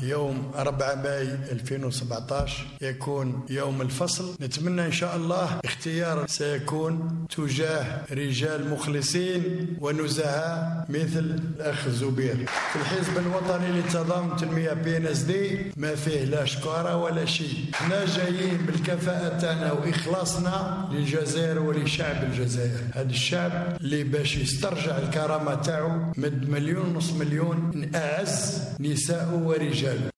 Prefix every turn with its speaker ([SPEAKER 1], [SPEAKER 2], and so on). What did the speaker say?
[SPEAKER 1] يوم 4 ماي 2017 يكون يوم الفصل. نتمنى إن شاء الله اختيار سيكون تجاه رجال مخلصين ونزهاء مثل الأخ زبير. في الحزب الوطني للتضامن التنمية PSD ما فيه لا شكارة ولا شيء، احنا جايين بالكفاءة تاعنا وإخلاصنا للجزائر ولشعب الجزائر. هذا الشعب اللي باش يسترجع الكرامة تاعو مد 1.5 مليون من أعز نساء ورجال.